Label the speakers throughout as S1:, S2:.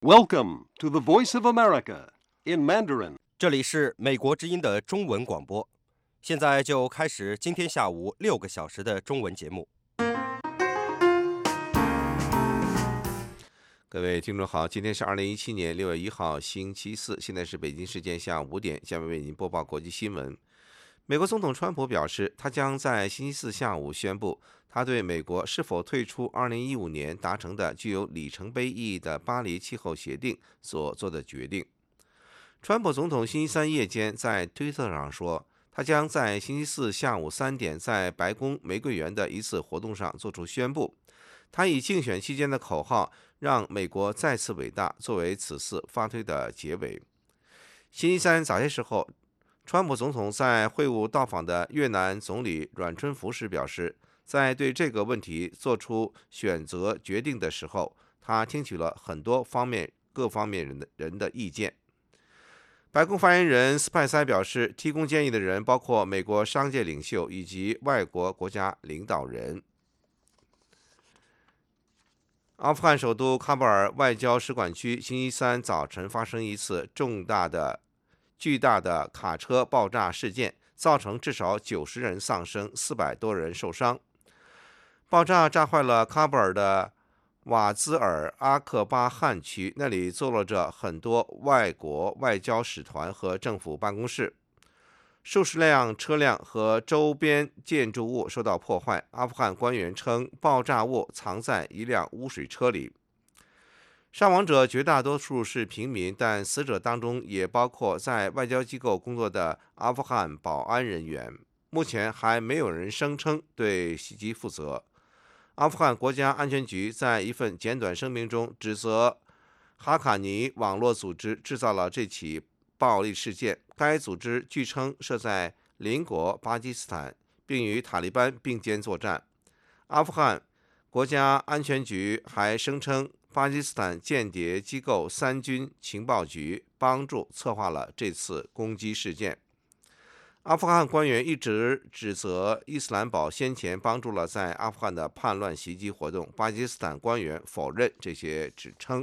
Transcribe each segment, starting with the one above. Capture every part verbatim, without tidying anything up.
S1: Welcome to the Voice of America in Mandarin.
S2: 这里是美国之音的中文广播，现在就开始今天下午六个小时的中文节目。
S3: 各位听众好，今天是二零一七年六月一号星期四，现在是北京时间下午五点，下面为您播报国际新闻。美国总统川普表示，他将在星期四下午宣布他对美国是否退出二零一五年达成的具有里程碑意义的巴黎气候协定所做的决定。川普总统星期三夜间在推特上说，他将在星期四下午三点在白宫玫瑰园的一次活动上做出宣布。他以竞选期间的口号“让美国再次伟大”作为此次发推的结尾。星期三早些时候，川普总统在会晤到访的越南总理阮春福时表示，在对这个问题做出选择决定的时候，他听取了很多方面各方面人的人的意见。白宫发言人斯派塞表示，提供建议的人包括美国商界领袖以及外国国家领导人。阿富汗首都喀布尔外交使馆区星期三早晨发生一次重大的、巨大的卡车爆炸事件，造成至少九十人丧生，四百多人受伤。爆炸炸坏了喀布尔的瓦兹尔阿克巴汗区，那里坐落着很多外国外交使团和政府办公室。数十辆车辆和周边建筑物受到破坏。阿富汗官员称，爆炸物藏在一辆污水车里。伤亡者绝大多数是平民，但死者当中也包括在外交机构工作的阿富汗保安人员。目前还没有人声称对袭击负责。阿富汗国家安全局在一份简短声明中指责哈卡尼网络组织制造了这起暴力事件。该组织据称设在邻国巴基斯坦，并与塔利班并肩作战。阿富汗国家安全局还声称，巴基斯坦间谍机构三军情报局帮助策划了这次攻击事件。阿富汗官员一直指责伊斯兰堡先前帮助了在阿富汗的叛乱袭击活动，巴基斯坦官员否认这些指称。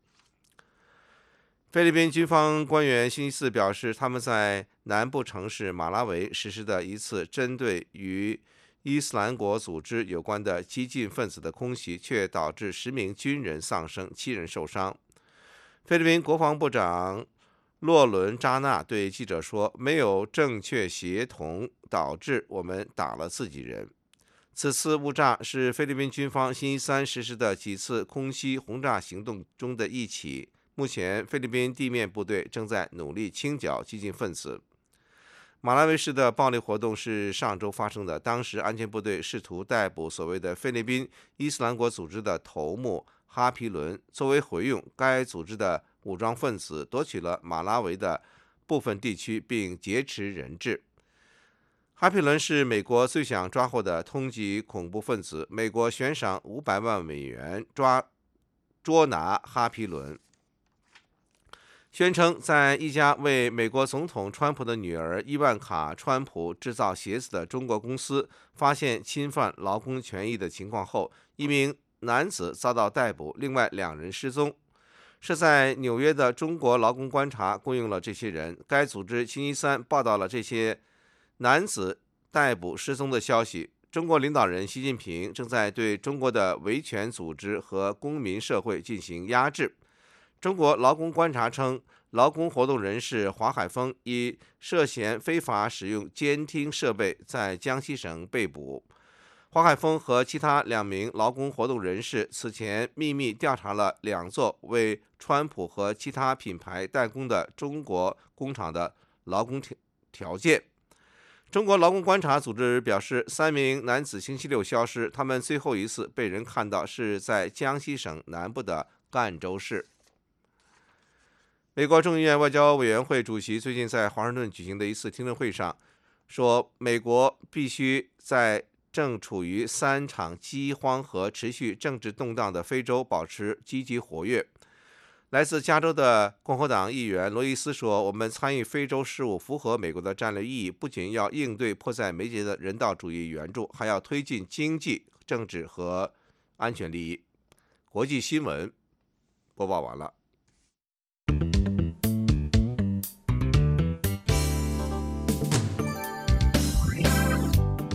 S3: 菲律宾军方官员星期四表示，他们在南部城市马拉维实施的一次针对与伊斯兰国组织有关的激进分子的空袭，却导致十名军人丧生，七人受伤。菲律宾国防部长洛伦扎纳对记者说，没有正确协同导致我们打了自己人。此次误炸是菲律宾军方星期三实施的几次空袭轰炸行动中的一起。目前，菲律宾地面部队正在努力清剿激进分子。马拉维市的暴力活动是上周发生的，当时安全部队试图逮捕所谓的菲律宾伊斯兰国组织的头目哈皮伦。作为回应，该组织的武装分子夺取了马拉维的部分地区，并劫持人质。哈皮伦是美国最想抓获的通缉恐怖分子，美国悬赏五百万美元抓捉拿哈皮伦。宣称在一家为美国总统川普的女儿伊万卡·川普制造鞋子的中国公司发现侵犯劳工权益的情况后，一名男子遭到逮捕，另外两人失踪。是在纽约的中国劳工观察雇佣了这些人。该组织星期三报道了这些男子逮捕失踪的消息。中国领导人习近平正在对中国的维权组织和公民社会进行压制。中国劳工观察称，劳工活动人士华海峰以涉嫌非法使用监听设备在江西省被捕。华海峰和其他两名劳工活动人士此前秘密调查了两座为川普和其他品牌代工的中国工厂的劳工条件。中国劳工观察组织表示，三名男子星期六消失，他们最后一次被人看到是在江西省南部的赣州市。美国众议院外交委员会主席最近在华盛顿举行的一次听证会上说，美国必须在正处于三场饥荒和持续政治动荡的非洲保持积极活跃。来自加州的共和党议员罗伊斯说，我们参与非洲事务符合美国的战略意义，不仅要应对迫在眉睫的人道主义援助，还要推进经济、政治和安全利益。国际新闻播报完了。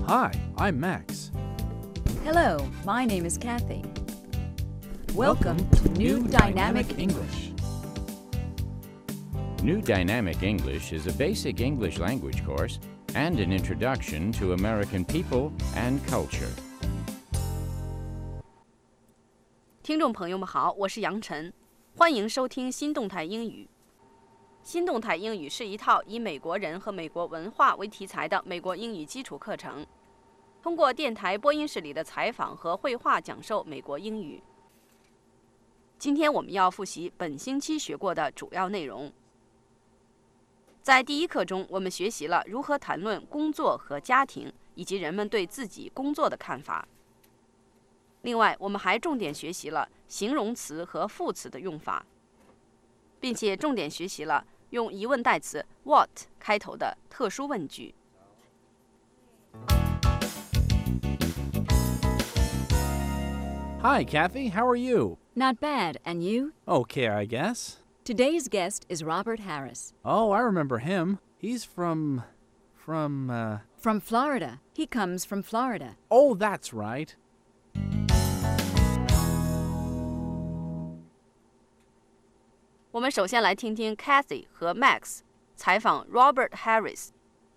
S4: Hi, I'm Max.
S5: Hello, my name is Kathy. Welcome to New Dynamic English.
S6: New Dynamic English is a basic English language course and an introduction to American people and culture.
S7: 听众朋友们好，我是杨晨，欢迎收听新动态英语。新动态英语是一套以美国人和美国文化为题材的美国英语基础课程，通过电台播音室里的采访和绘画讲授美国英语。今天我们要复习本星期学过的主要内容。在第一课中，我们学习了如何谈论工作和家庭，以及人们对自己工作的看法。另外，我们还重点学习了形容词和副词的用法，并且重点学习了用疑问代词 what 开头的特殊问句。
S4: Hi, Kathy. How are you?
S5: Not bad, and you?
S4: Okay, I guess.
S5: Today's guest is Robert Harris.
S4: Oh, I remember him. He's from... from, uh...
S5: From Florida. He comes from Florida.
S4: Oh, that's right.
S7: 我们首先来听听 Kathy 和 Max 采访 Robert Harris。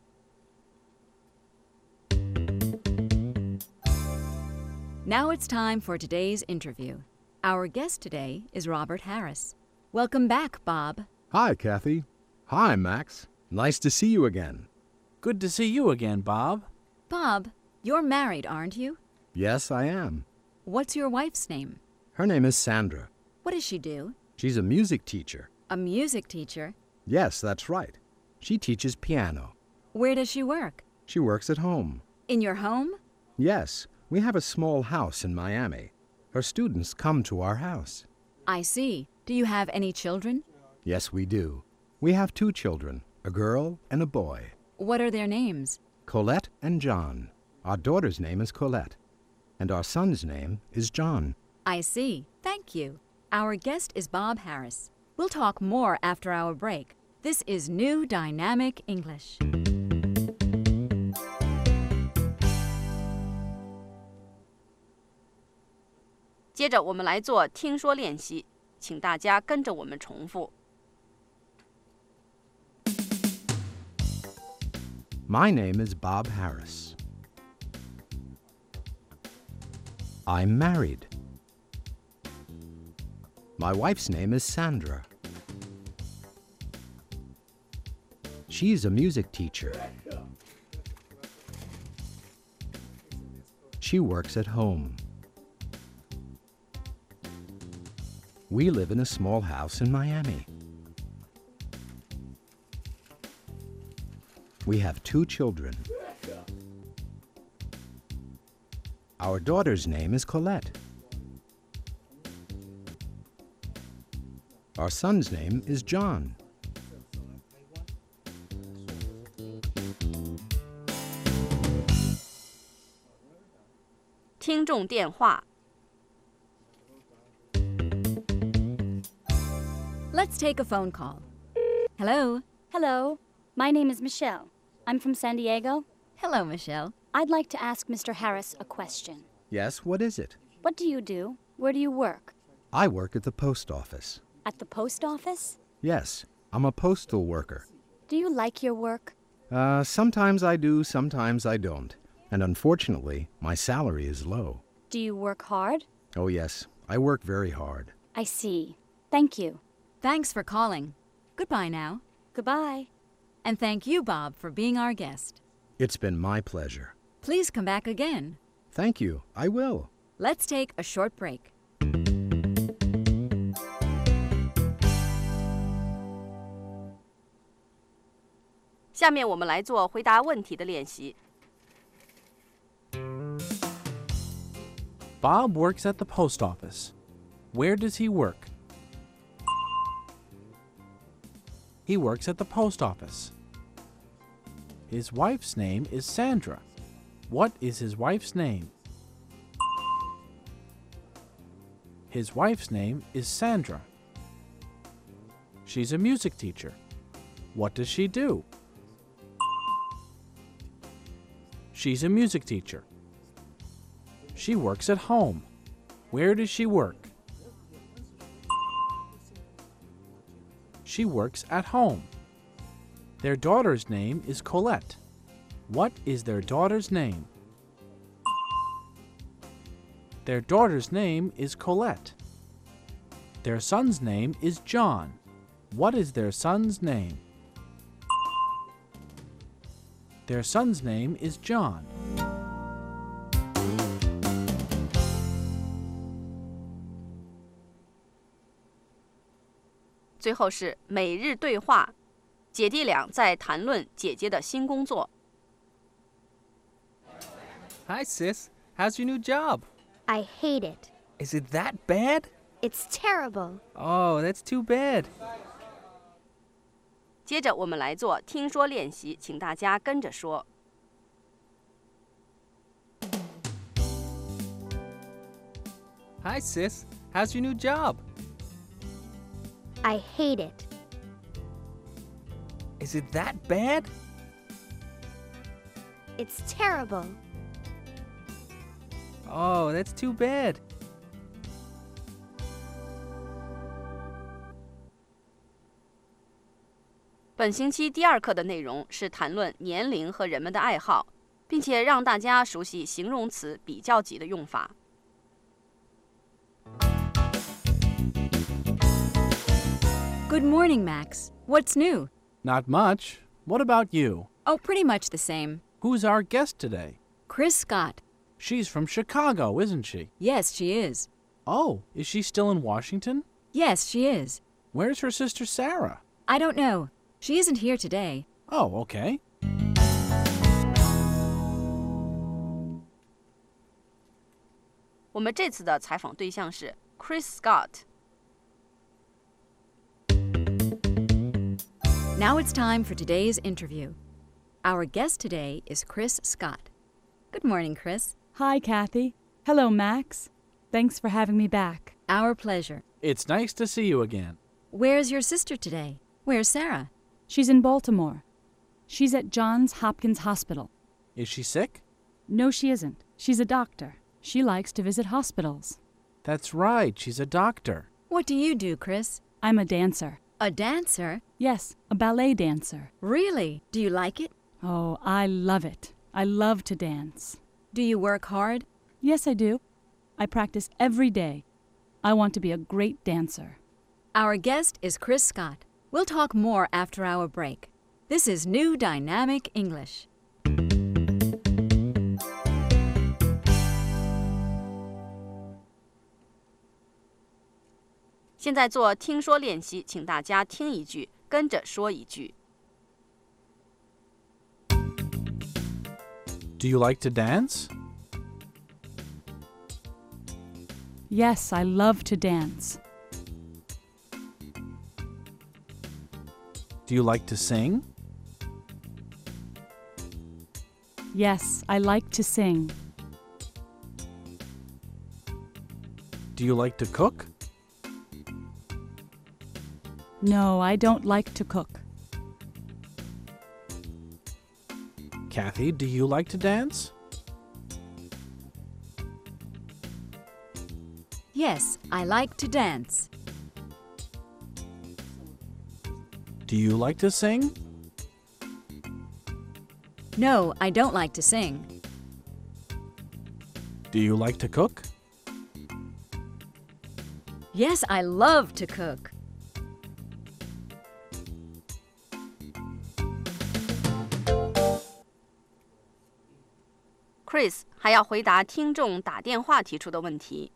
S5: Now it's time for today's interview. Our guest today is Robert Harris. Welcome back, Bob.
S8: Hi, Kathy. Hi, Max. Nice to see you again.
S4: Good to see you again, Bob.
S5: Bob, you're married, aren't you?
S8: Yes, I am.
S5: What's your wife's name?
S8: Her name is Sandra.
S5: What does she do?
S8: She's a music teacher.
S5: A music teacher?
S8: Yes, that's right. She teaches piano.
S5: Where does she work?
S8: She works at home.
S5: In your home?
S8: Yes, we have a small house in Miami. Her students come to our house.
S5: I see. Do you have any children?
S8: Yes, we do. We have two children, a girl and a boy.
S5: What are their names?
S8: Colette and John. Our daughter's name is Colette, and our son's name is John.
S5: I see. Thank you. Our guest is Bob Harris. We'll talk more after our break. This is New Dynamic English.
S7: 接着我们来做听说练习，请大家跟着我们重复。
S8: My name is Bob Harris. I'm married. My wife's name is Sandra. She's a music teacher. She works at home. We live in a small house in Miami. We have two children. Our daughter's name is Colette. Our son's name is John.
S7: 听众电话。
S5: Let's take a phone call. Hello.
S9: Hello. My name is Michelle. I'm from San Diego.
S5: Hello, Michelle.
S9: I'd like to ask Mister Harris a question.
S8: Yes, what is it?
S9: What do you do? Where do you work?
S8: I work at the post office.
S9: At the post office?
S8: Yes, I'm a postal worker.
S9: Do you like your work?
S8: Uh, sometimes I do, sometimes I don't. And unfortunately, my salary is low.
S9: Do you work hard?
S8: Oh, yes, I work very hard.
S9: I see. Thank you.
S5: Thanks for calling. Goodbye now.
S9: Goodbye.
S5: And thank you, Bob, for being our guest.
S8: It's been my pleasure.
S5: Please come back again.
S8: Thank you. I will.
S5: Let's take a short break.
S7: 下面我们来做回答问题的练习。
S4: Bob works at the post office. Where does he work? He works at the post office. His wife's name is Sandra. What is his wife's name? His wife's name is Sandra. She's a music teacher. What does she do? She's a music teacher. She works at home. Where does she work? She works at home. Their daughter's name is Colette. What is their daughter's name? Their daughter's name is Colette. Their son's name is John. What is their son's name? Their son's name is John.
S7: 最后是每日对话，姐弟俩在谈论姐姐的新工作。
S10: Hi, sis. How's your new job?
S11: I hate it.
S10: Is it that bad?
S11: It's terrible.
S10: Oh, that's too bad.
S7: 接着我们来做听说练习，请大家跟着说。
S10: Hi, sis. How's your new job?
S11: I hate it.
S10: Is it that bad?
S11: It's terrible.
S10: Oh, that's too bad.
S7: 本星期第二课的内容是谈论年龄和人们的爱好，并且让大家熟悉形容词比较级的用法。
S5: Good morning, Max. What's new?
S4: Not much. What about you?
S5: Oh, pretty much the same.
S4: Who's our guest today?
S5: Chris Scott.
S4: She's from Chicago, isn't she?
S5: Yes, she is.
S4: Oh, is she still in Washington?
S5: Yes, she is.
S4: Where's her sister Sarah?
S5: I don't know. She isn't here today.
S4: Oh, okay.
S7: 我们这次的采访对象是 Chris Scott。
S5: Now it's time for today's interview. Our guest today is Chris Scott. Good morning, Chris.
S12: Hi, Kathy. Hello, Max. Thanks for having me back.
S5: Our pleasure.
S4: It's nice to see you again.
S5: Where's your sister today? Where's Sarah?
S12: She's in Baltimore. She's at Johns Hopkins Hospital.
S4: Is she sick?
S12: No, she isn't. She's a doctor. She likes to visit hospitals.
S4: That's right. She's a doctor.
S5: What do you do, Chris?
S12: I'm a dancer.
S5: A dancer?
S12: Yes, a ballet dancer.
S5: Really? Do you like it?
S12: Oh, I love it. I love to dance.
S5: Do you work hard?
S12: Yes, I do. I practice every day. I want to be a great dancer.
S5: Our guest is Chris Scott. We'll talk more after our break. This is New Dynamic English.
S7: 现在做听说练习，请大家听一句，跟着说一句。
S4: Do you like to dance?
S12: Yes, I love to dance.
S4: Do you like to sing?
S12: Yes, I like to sing.
S4: Do you like to cook?
S12: No, I don't like to cook.
S4: Kathy, do you like to dance?
S5: Yes, I like to dance.
S4: Do you like to sing?
S5: No, I don't like to sing.
S4: Do you like to cook?
S5: Yes, I love to cook.
S7: Chris 还要回答听众打电话提出的问题。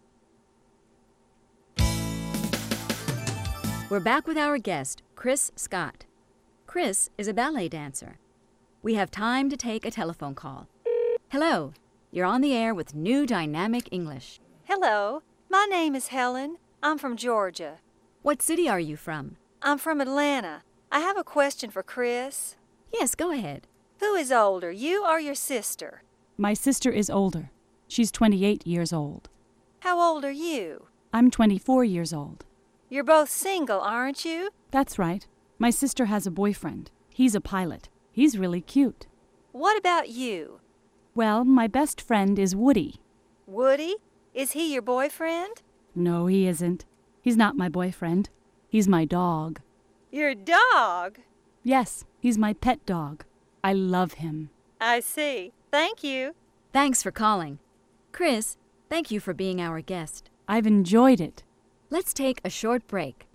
S5: We're back with our guest, Chris Scott. Chris is a ballet dancer. We have time to take a telephone call. Hello, you're on the air with New Dynamic English.
S13: Hello, my name is Helen. I'm from Georgia.
S5: What city are you from?
S13: I'm from Atlanta. I have a question for Chris.
S5: Yes, go ahead.
S13: Who is older, you or your sister?
S12: My sister is older. She's twenty-eight years old.
S13: How old are you?
S12: I'm twenty-four years old.
S13: You're both single, aren't you?
S12: That's right. My sister has a boyfriend. He's a pilot. He's really cute.
S13: What about you?
S12: Well, my best friend is Woody.
S13: Woody? Is he your boyfriend?
S12: No, he isn't. He's not my boyfriend. He's my dog.
S13: Your dog?
S12: Yes, he's my pet dog. I love him.
S13: I see. Thank you.
S5: Thanks for calling. Chris, thank you for being our guest.
S12: I've enjoyed it.
S5: Let's take a short break.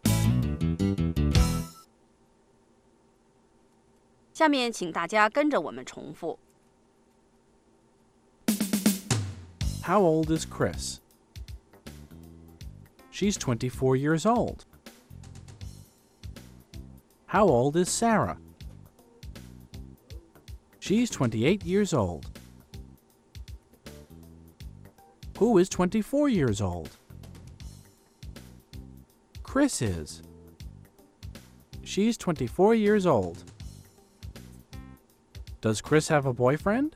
S7: 下面请大家跟着我们重复。
S4: How old is Chris? She's twenty-four years old. How old is Sarah? She's twenty-eight years old. Who is twenty-four years old? Chris is. She's twenty-four years old. Does Chris have a boyfriend?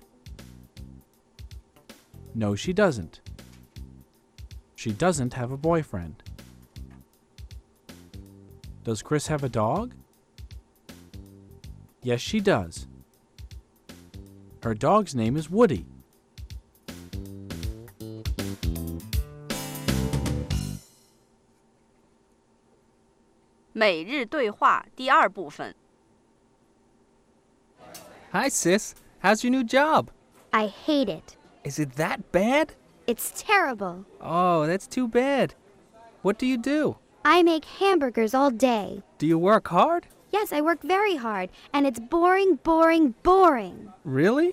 S4: No, she doesn't. She doesn't have a boyfriend. Does Chris have a dog? Yes, she does. Her dog's name is Woody.
S7: 每日对话第二部分。
S10: Hi, sis. How's your new job?
S11: I hate it.
S10: Is it that bad?
S11: It's terrible.
S10: Oh, that's too bad. What do you do?
S11: I make hamburgers all day.
S10: Do you work hard?
S11: Yes, I work very hard, and it's boring, boring, boring.
S10: Really?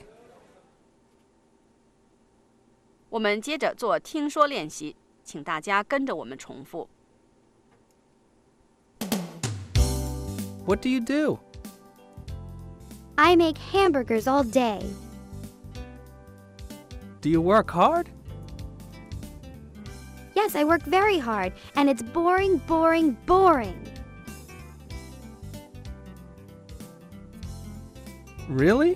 S7: 我们接着做听说练习，请大家跟着我们重复。
S10: What do you do?
S11: I make hamburgers all day.
S10: Do you work hard?
S11: Yes, I work very hard, and it's boring, boring, boring.
S10: Really?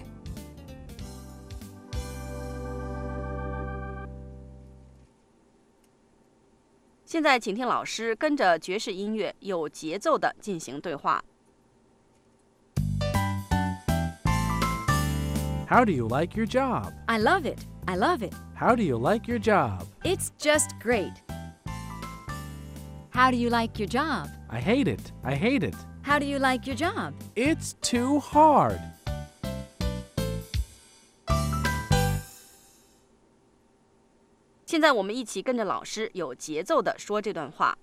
S7: 现在请听老师跟着爵士音乐有节奏地进行对话。
S4: How do you like your job?
S5: I love it. I love it.
S4: How do you like your job?
S5: It's just great. How do you like your job?
S4: I hate it. I hate it.
S5: How do you like your job?
S4: It's too hard.
S7: 现在我们一起跟着老师有节奏地说这段话。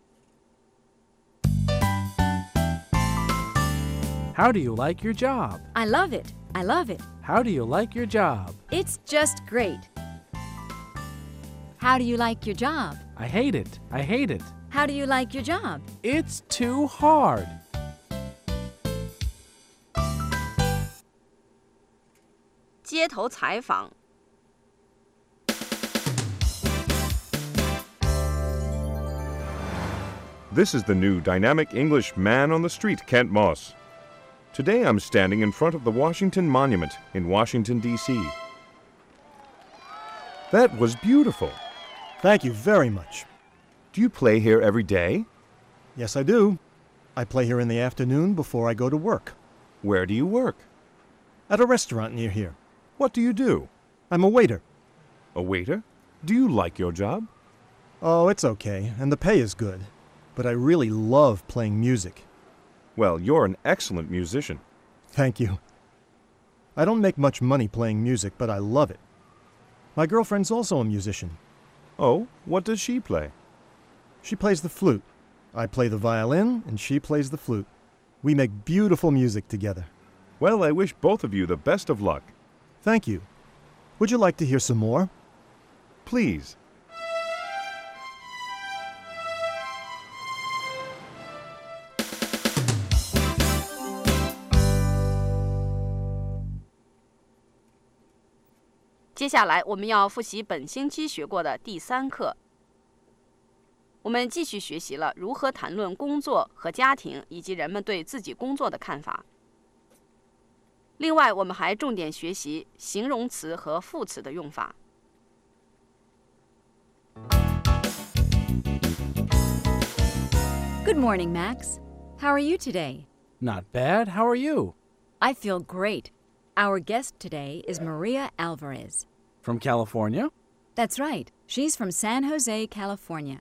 S4: How do you like your job?
S5: I love it. I love it.
S4: How do you like your job?
S5: It's just great. How do you like your job?
S4: I hate it. I hate it.
S5: How do you like your job?
S4: It's too hard.
S7: 街头采访。
S14: This is the new dynamic English man on the street, Kent Moss. Today I'm standing in front of the Washington Monument in Washington, D C That was beautiful.
S15: Thank you very much.
S14: Do you play here every day?
S15: Yes, I do. I play here in the afternoon before I go to work.
S14: Where do you work?
S15: At a restaurant near here.
S14: What do you do?
S15: I'm a waiter.
S14: A waiter? Do you like your job?
S15: Oh, it's okay, and the pay is good. But I really love playing music.
S14: Well, you're an excellent musician.
S15: Thank you. I don't make much money playing music, but I love it. My girlfriend's also a musician.
S14: Oh, what does she play?
S15: She plays the flute. I play the violin, and she plays the flute. We make beautiful music together.
S14: Well, I wish both of you the best of luck.
S15: Thank you. Would you like to hear some more?
S14: Please. .
S7: 接下来我们要复习本星期学过的第三课。我们继续学习了如何谈论工作和家庭，以及人们对自己工作的看法。另外，我们还重点学习形容词和副词的用法。
S5: Good morning, Max. How are you today?
S4: Not bad. How are you?
S5: I feel great. Our guest today is Maria Alvarez.
S4: From California?
S5: That's right. She's from San Jose, California.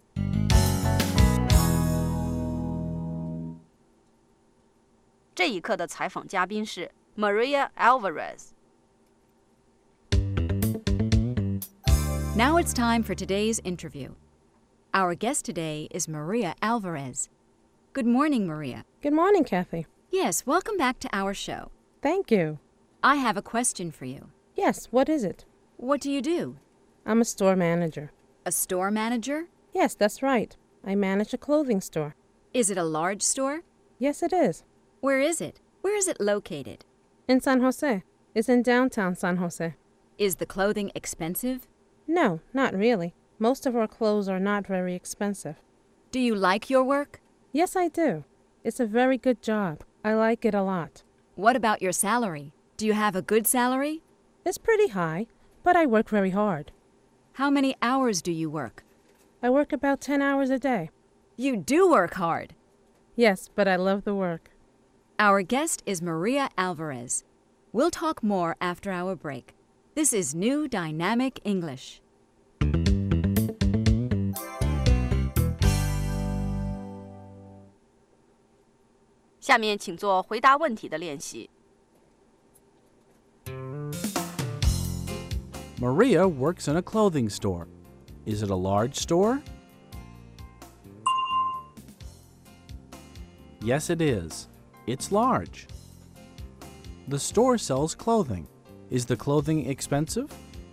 S7: 这一课的采访嘉宾是 Maria Alvarez.
S5: Now it's time for today's interview. Our guest today is Maria Alvarez. Good morning, Maria.
S16: Good morning, Kathy.
S5: Yes, welcome back to our show.
S16: Thank you.
S5: I have a question for you.
S16: Yes, what is it?
S5: What do you do?
S16: I'm a store manager.
S5: A store manager?
S16: Yes, that's right. I manage a clothing store.
S5: Is it a large store?
S16: Yes, it is.
S5: Where is it? Where is it located?
S16: In San Jose. It's in downtown San Jose.
S5: Is the clothing expensive?
S16: No, not really. Most of our clothes are not very expensive.
S5: Do you like your work?
S16: Yes, I do. It's a very good job. I like it a lot.
S5: What about your salary? Do you have a good salary?
S16: It's pretty high, but I work very hard.
S5: How many hours do you work?
S16: I work about ten hours a day.
S5: You do work hard.
S16: Yes, but I love the work.
S5: Our guest is Maria Alvarez. We'll talk more after our break. This is New Dynamic English.
S7: 下面请做回答问题的练习。
S4: Maria works in a clothing store. Is it a large store? Yes, it is. It's large. The store sells clothing. Is the clothing expensive?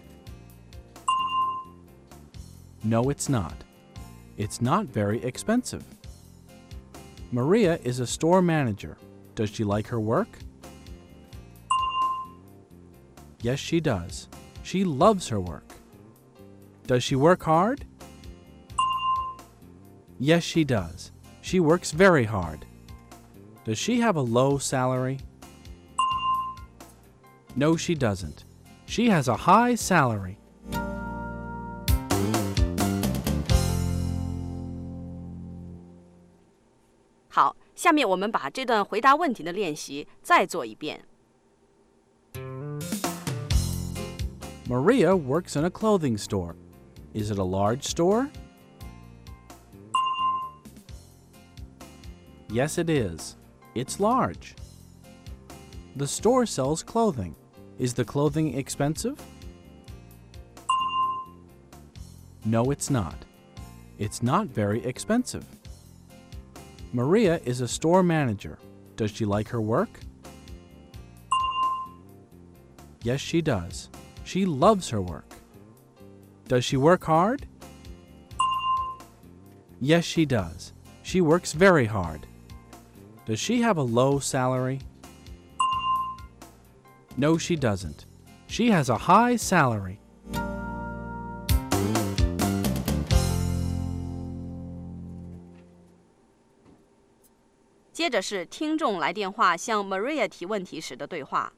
S4: No, it's not. It's not very expensive. Maria is a store manager. Does she like her work? Yes, she does. She loves her work. Does she work hard? Yes, she does. She works very hard. Does she have a low salary? No, she doesn't. She has a high salary.
S7: 好，下面我们把这段回答问题的练习再做一遍。
S4: Maria works in a clothing store. Is it a large store? Yes, it is. It's large. The store sells clothing. Is the clothing expensive? No, it's not. It's not very expensive. Maria is a store manager. Does she like her work? Yes, she does. She loves her work. Does she work hard? Yes, she does. She works very hard. Does she have a low salary? No, she doesn't. She has a high salary.
S7: 接着是听众来电话向 Maria 提问题时的对话。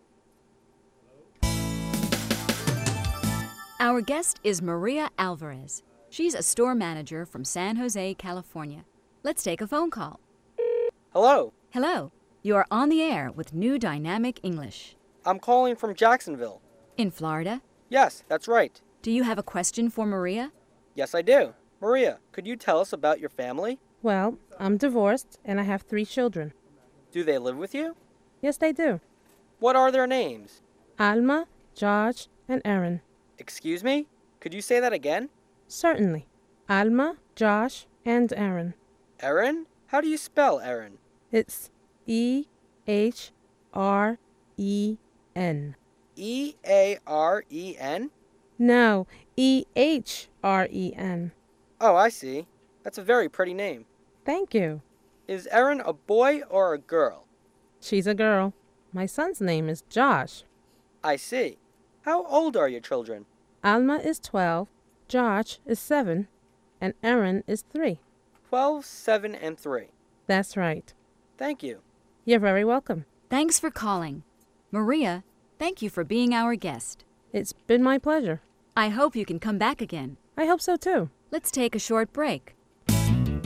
S5: Our guest is Maria Alvarez. She's a store manager from San Jose, California. Let's take a phone call.
S17: Hello.
S5: Hello. You are on the air with New Dynamic English.
S17: I'm calling from Jacksonville.
S5: In Florida?
S17: Yes, that's right.
S5: Do you have a question for Maria?
S17: Yes, I do. Maria, could you tell us about your family?
S16: Well, I'm divorced and I have three children.
S17: Do they live with you?
S16: Yes, they do.
S17: What are their names?
S16: Alma, Josh, and Aaron.
S17: Excuse me? Could you say that again?
S16: Certainly. Alma, Josh, and Aaron.
S17: Aaron? How do you spell Aaron?
S16: It's E H R E N.
S17: E A R E N?
S16: No, E H R E N.
S17: Oh, I see. That's a very pretty name.
S16: Thank you.
S17: Is Aaron a boy or a girl?
S16: She's a girl. My son's name is Josh.
S17: I see. How old are your children?
S16: Alma is twelve, Josh is seven, and Aaron is three.
S17: Twelve, seven, and three.
S16: That's right.
S17: Thank you.
S16: You're very welcome.
S5: Thanks for calling. Maria, thank you for being our guest.
S16: It's been my pleasure.
S5: I hope you can come back again.
S16: I hope so too.
S5: Let's take a short break.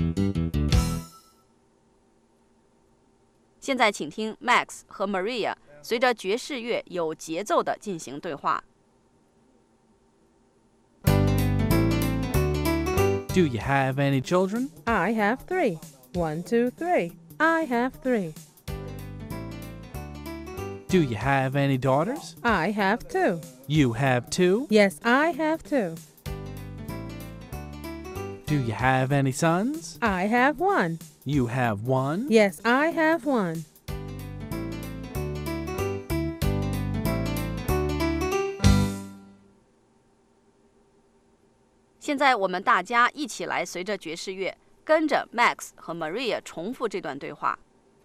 S7: 现在请听 Max 和 Maria 随着爵士乐有节奏地进行对话。
S4: Do you have any children?
S16: I have three. One, two, three. I have three.
S4: Do you have any daughters?
S16: I have two.
S4: You have two?
S16: Yes, I have two.
S4: Do you have any sons?
S16: I have one.
S4: You have one?
S16: Yes, I have one.
S7: 现在我们大家一起来随着爵士乐，跟着 Max 和 Maria 重复这段对话。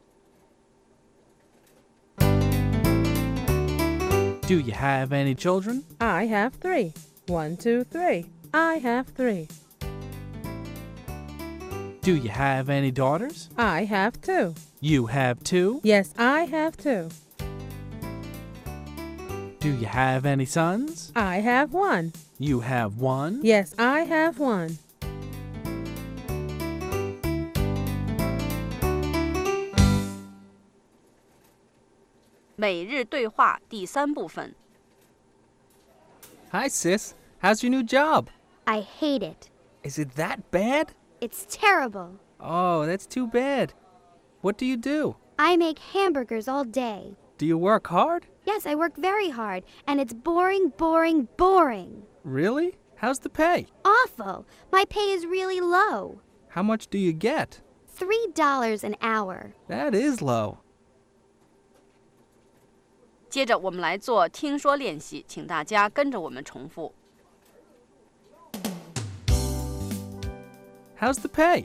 S4: Do you have any children?
S16: I have three. One, two, three. I have three.
S4: Do you have any daughters?
S16: I have two.
S4: You have two?
S16: Yes, I have two.
S4: Do you have any sons?
S16: I have one.
S4: You have one?
S16: Yes, I have one.
S7: 每日对话第三部分。
S10: Hi, sis. How's your new job?
S11: I hate it.
S10: Is it that bad?
S11: It's terrible.
S10: Oh, that's too bad. What do you do?
S11: I make hamburgers all day.
S10: Do you work hard?
S11: Yes, I work very hard, and it's boring, boring, boring.
S10: Really? How's the pay?
S11: Awful. My pay is really low.
S10: How much do you get?
S11: Three dollars an hour.
S10: That is low.
S7: 接着我们来做听说练习，请大家跟着我们重复。
S10: How's the pay?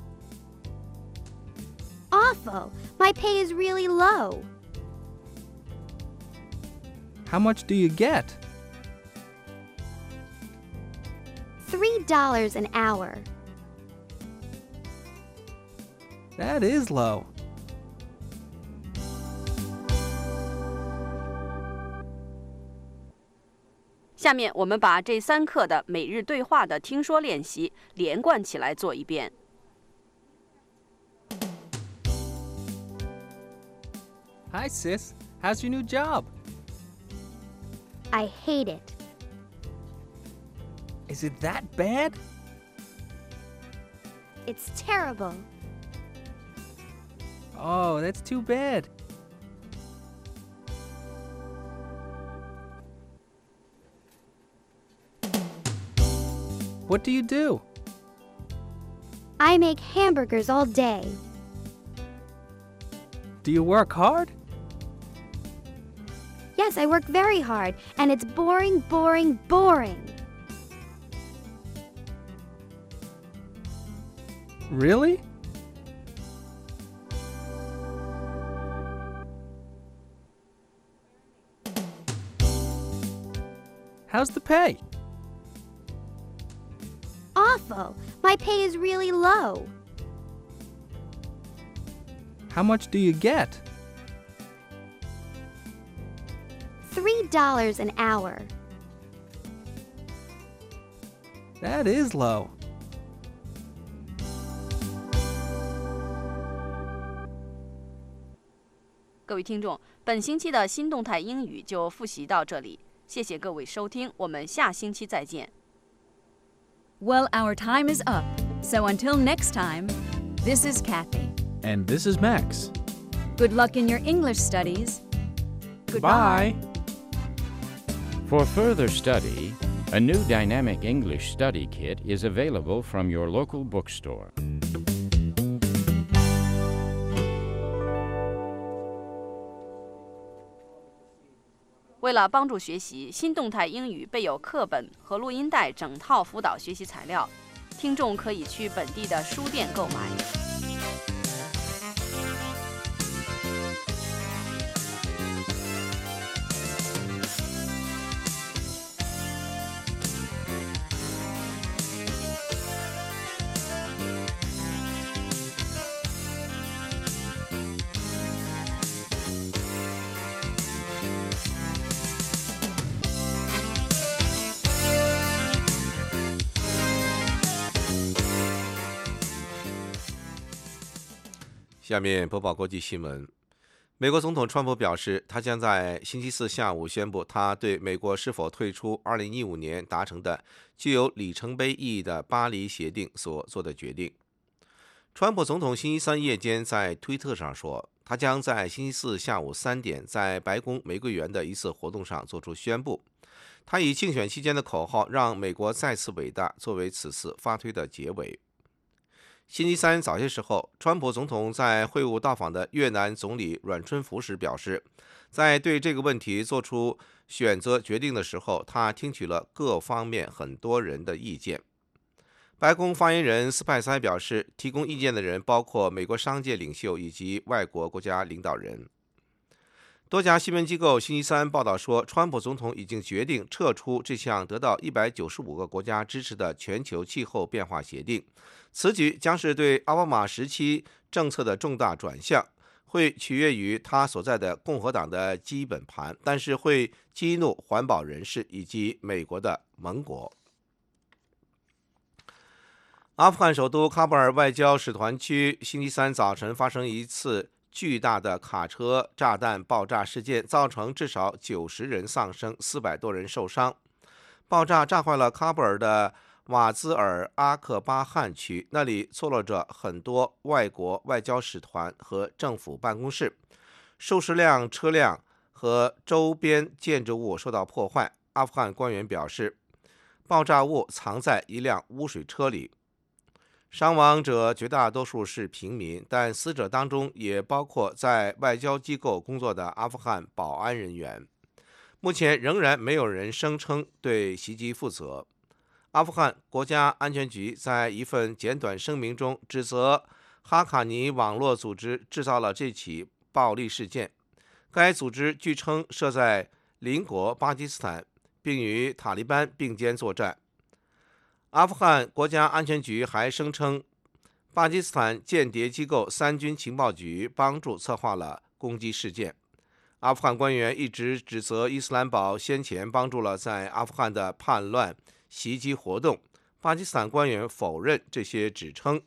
S11: Awful. My pay is really low.
S10: How much do you get?
S11: Three dollars an hour.
S10: That is low.
S7: 下面我们把这三课的每日对话的听说练习连贯起来做一遍。
S10: Hi, sis. How's your new job?
S11: I hate it.
S10: Is it that bad?
S11: It's terrible.
S10: Oh, that's too bad. What do you do?
S11: I make hamburgers all day.
S10: Do you work hard?
S11: Yes, I work very hard, and it's boring, boring, boring.
S10: Really? How's the pay?
S11: Awful. My pay is really low.
S10: How much do you get?
S11: Three dollars an hour.
S10: That is low.
S7: 各位听众，本星期的新动态英语就复习到这里，谢谢各位收听，我们下星期再见。
S5: Well, our time is up. So until next time, this is Kathy.
S4: And this is Max.
S5: Good luck in your English studies.
S4: Goodbye.
S6: For further study, a new dynamic English study kit is available from your local bookstore.
S7: 为了帮助学习，新动态英语备有课本和录音带整套辅导学习材料，听众可以去本地的书店购买。
S3: 下面播报国际新闻。 美国总统川普表示，他将在星期四下午宣布他对美国是否退出二零一五年达成的具有里程碑意义的巴黎协定所做的决定。川普总统星期三夜间在推特上说，他将在星期四下午三点在白宫玫瑰园的一次活动上做出宣布。他以竞选期间的口号“让美国再次伟大”作为此次发推的结尾。星期三早些时候，川普总统在会晤到访的越南总理阮春福时表示，在对这个问题做出选择决定的时候，他听取了各方面很多人的意见。白宫发言人斯派塞表示，提供意见的人包括美国商界领袖以及外国国家领导人。多家新闻机构星期三报道说，川普总统已经决定撤出这项得到一百九十五个国家支持的全球气候变化协定。此举将是对奥巴马时期政策的重大转向，会取悦于他所在的共和党的基本盘，但是会激怒环保人士以及美国的盟国。阿富汗首都喀布尔外交使团区星期三早晨发生一次巨大的卡车炸弹爆炸事件，造成至少九十人丧生，四百多人受伤。爆炸炸坏了喀布尔的瓦兹尔阿克巴汗区，那里错落着很多外国外交使团和政府办公室，数十辆车辆和周边建筑物受到破坏。阿富汗官员表示，爆炸物藏在一辆污水车里。伤亡者绝大多数是平民，但死者当中也包括在外交机构工作的阿富汗保安人员。目前仍然没有人声称对袭击负责。阿富汗国家安全局在一份简短声明中指责哈卡尼网络组织制造了这起暴力事件。该组织据称设在邻国巴基斯坦，并与塔利班并肩作战。阿富汗国家安全局还声称，巴基斯坦间谍机构三军情报局帮助策划了攻击事件。阿富汗官员一直指责伊斯兰堡先前帮助了在阿富汗的叛乱袭击活动，巴基斯坦官员否认这些指称。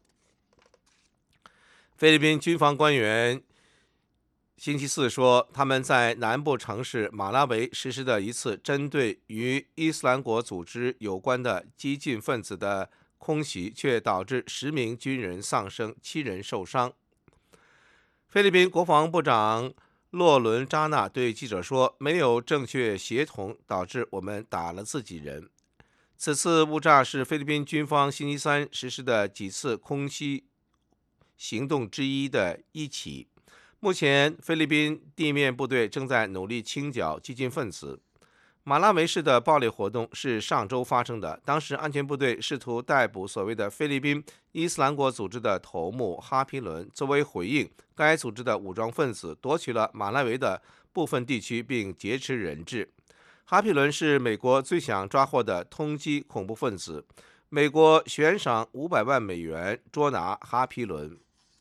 S3: 菲律宾军方官员星期四说，他们在南部城市马拉维实施的一次针对与伊斯兰国组织有关的激进分子的空袭，却导致十名军人丧生，七人受伤。菲律宾国防部长洛伦扎纳对记者说，没有正确协同导致我们打了自己人。此次误炸是菲律宾军方星期三实施的几次空袭行动之一的一起。目前，菲律宾地面部队正在努力清剿激进分子。马拉维市的暴力活动是上周发生的，当时安全部队试图逮捕所谓的菲律宾伊斯兰国组织的头目哈皮伦。作为回应，该组织的武装分子夺取了马拉维的部分地区并劫持人质。哈皮伦是美国最想抓获的通缉恐怖分子，美国悬赏五百万美元捉拿哈皮伦。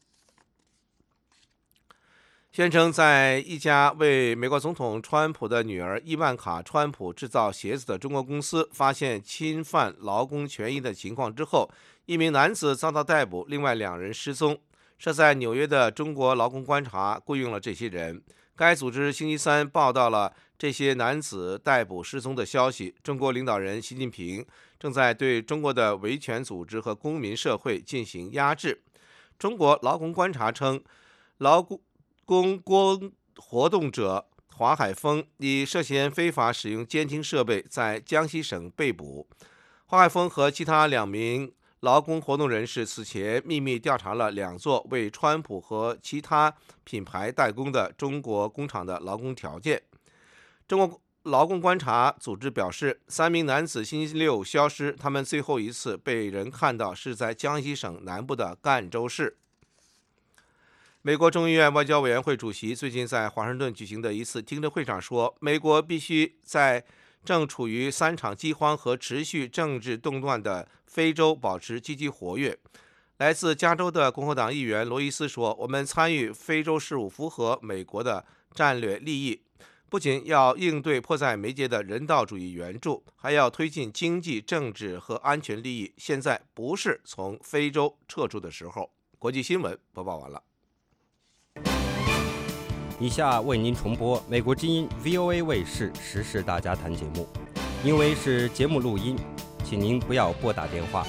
S3: 宣称在一家为美国总统川普的女儿伊万卡·川普制造鞋子的中国公司发现侵犯劳工权益的情况之后，一名男子遭到逮捕，另外两人失踪。设在纽约的中国劳工观察雇佣了这些人。该组织星期三报道了这些男子逮捕失踪的消息。中国领导人习近平正在对中国的维权组织和公民社会进行压制。中国劳工观察称，劳工公工活动者华海峰以涉嫌非法使用监听设备在江西省被捕。华海峰和其他两名劳工活动人士此前秘密调查了两座为川普和其他品牌代工的中国工厂的劳工条件。中国劳工观察组织表示，三名男子星期六消失，他们最后一次被人看到是在江西省南部的赣州市。美国众议院外交委员会主席最近在华盛顿举行的一次听证会上说，美国必须在正处于三场饥荒和持续政治动乱的非洲保持积极活跃。来自加州的共和党议员罗伊斯说，我们参与非洲事务符合美国的战略利益，不仅要应对迫在眉睫的人道主义援助，还要推进经济、政治和安全利益。现在不是从非洲撤出的时候。国际新闻播报完了。
S2: 以下为您重播美国之音 V O A 卫视时事大家谈节目，因为是节目录音，请您不要拨打电话。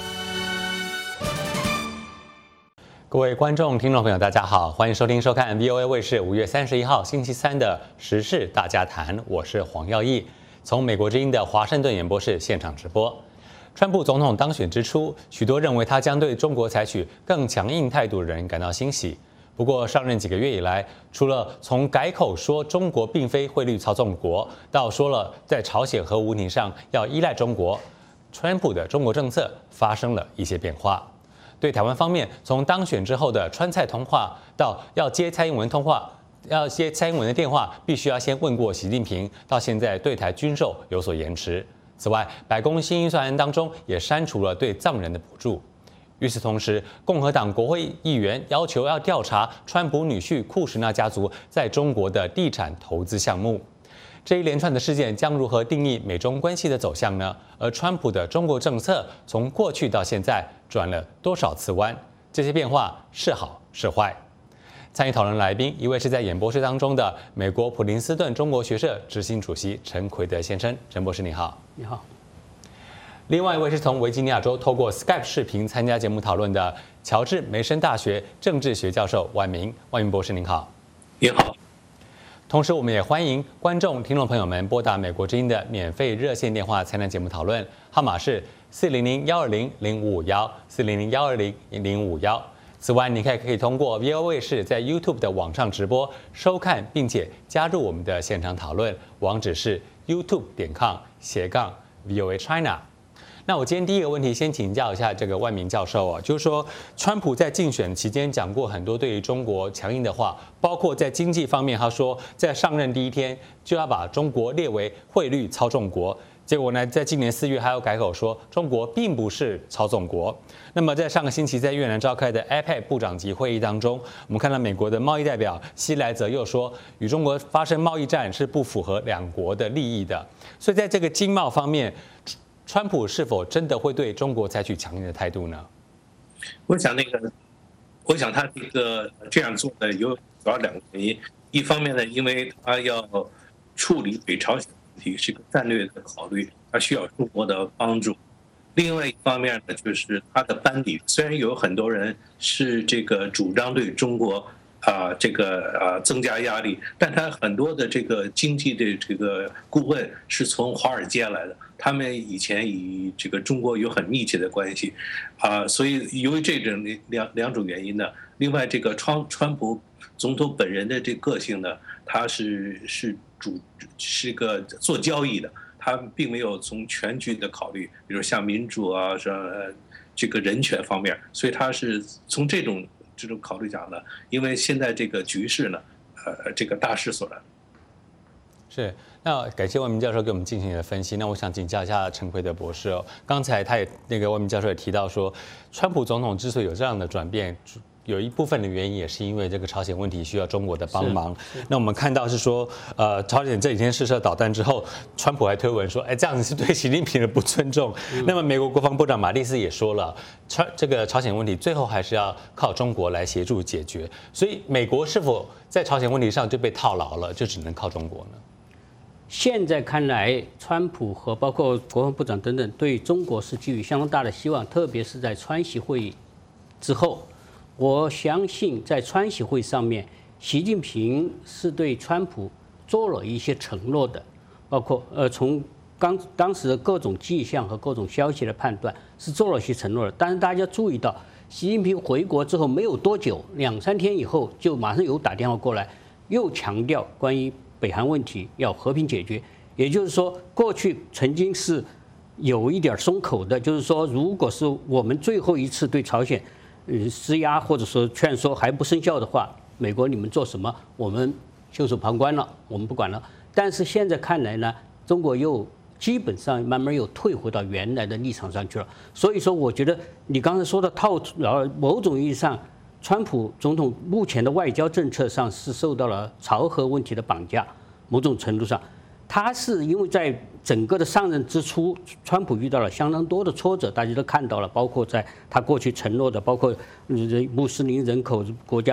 S18: 各位观众、听众朋友，大家好，欢迎收听、收看 V O A 卫视五月三十一号星期三的时事大家谈，我是黄耀义，从美国之音的华盛顿演播室现场直播。川普总统当选之初，许多认为他将对中国采取更强硬态度的人感到欣喜。不过，上任几个月以来，除了从改口说中国并非汇率操纵国，到说了在朝鲜核武问题上要依赖中国，川普的中国政策发生了一些变化。对台湾方面，从当选之后的川菜通话，到要接蔡英文通话，要接蔡英文的电话，必须要先问过习近平，到现在对台军售有所延迟。此外，白宫新预算案当中也删除了对藏人的补助。与此同时，共和党国会议员要求要调查川普女婿库什纳家族在中国的地产投资项目。这一连串的事件将如何定义美中关系的走向呢？而川普的中国政策从过去到现在转了多少次弯？这些变化是好是坏？参与讨论来宾，一位是在演播室当中的美国普林斯顿中国学社执行主席陈奎德先生，陈博士你好。
S19: 你好。
S18: 另外一位是从维吉尼亚州透过 Skype 视频参加节目讨论的乔治梅森大学政治学教授万明，万明博士您好。
S19: 你好。
S18: 同时，我们也欢迎观众、听众朋友们拨打美国之音的免费热线电话参加节目讨论，号码是四零零幺二零零五五幺四零零幺二零零五五幺。此外，你可以可以通过 V O A 卫视在 YouTube 的网上直播收看，并且加入我们的现场讨论，网址是 YouTube 点 com 斜杠 V O A China。那我今天第一个问题，先请教一下这个万明教授啊，就是说，川普在竞选期间讲过很多对于中国强硬的话，包括在经济方面，他说在上任第一天就要把中国列为汇率操纵国，结果呢，在今年四月还要改口说中国并不是操纵国。那么在上个星期在越南召开的 A P E C 部长级会议当中，我们看到美国的贸易代表希莱泽又说，与中国发生贸易战是不符合两国的利益的。所以在这个经贸方面，川普是否真的会对中国采取强硬的态度呢？
S19: 我想那个，我想他这个这样做的有主要两个原因。一方面呢，因为他要处理北朝鲜问题是一个战略的考虑，他需要中国的帮助。另外一方面呢，就是他的班底，虽然有很多人是这个主张对中国啊、呃、这个啊、呃、增加压力，但他很多的这个经济的这个顾问是从华尔街来的。他们以前与这个中国有很密切的关系，啊，所以由于这种两两种原因呢，另外这个川川普总统本人的这个性呢，他是是主是个做交易的，他并没有从全局的考虑，比如像民主啊，什么这个人权方面，所以他是从这种这种考虑讲呢，因为现在这个局势呢，呃，这个大势所然。
S18: 是，那感谢万明教授给我们进行的分析。那我想请教一下陈奎德博士哦，刚才他也那个万明教授也提到说，川普总统之所以有这样的转变，有一部分的原因也是因为这个朝鲜问题需要中国的帮忙。那我们看到是说，呃，朝鲜这几天试射导弹之后，川普还推文说，哎，这样子是对习近平的不尊重。嗯、那么美国国防部长马蒂斯也说了，朝这个朝鲜问题最后还是要靠中国来协助解决。所以美国是否在朝鲜问题上就被套牢了，就只能靠中国呢？
S20: 现在看来，川普和包括国防部长等等对中国是寄予相当大的希望，特别是在川习会议之后，我相信在川习会上面，习近平是对川普做了一些承诺的，包括呃从刚当时的各种迹象和各种消息的判断是做了一些承诺的。但是大家注意到，习近平回国之后没有多久，两三天以后就马上有打电话过来，又强调关于北韩问题要和平解决，也就是说，过去曾经是有一点松口的，就是说，如果是我们最后一次对朝鲜，呃施压或者说劝说还不生效的话，美国你们做什么，我们袖手旁观了，我们不管了。但是现在看来呢，中国又基本上慢慢又退回到原来的立场上去了。所以说，我觉得你刚才说的套，呃，某种意义上。川普总统目前的外交政策上是受到了朝核问题的绑架，某种程度上，他是因为在整个的上任之初，川普遇到了相当多的挫折，大家都看到了，包括在他过去承诺的，包括穆斯林人口国家的